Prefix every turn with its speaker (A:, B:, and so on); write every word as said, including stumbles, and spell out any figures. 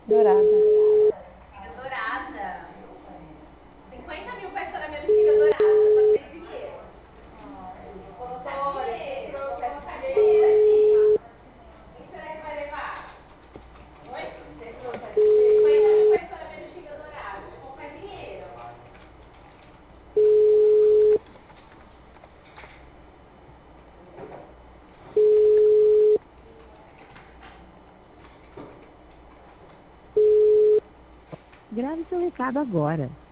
A: Dourada.
B: Bexiga dourada. cinquenta mil pra estourar minha bexiga dourada. Você pode ter dinheiro. Doutora, dinheiro. Vou colocar dinheiro aqui. Quem será que vai levar? Oi? Você trouxe a dinheiro? cinquenta mil pra estourar minha bexiga dourada. Vou colocar dinheiro.
C: Grave seu recado agora.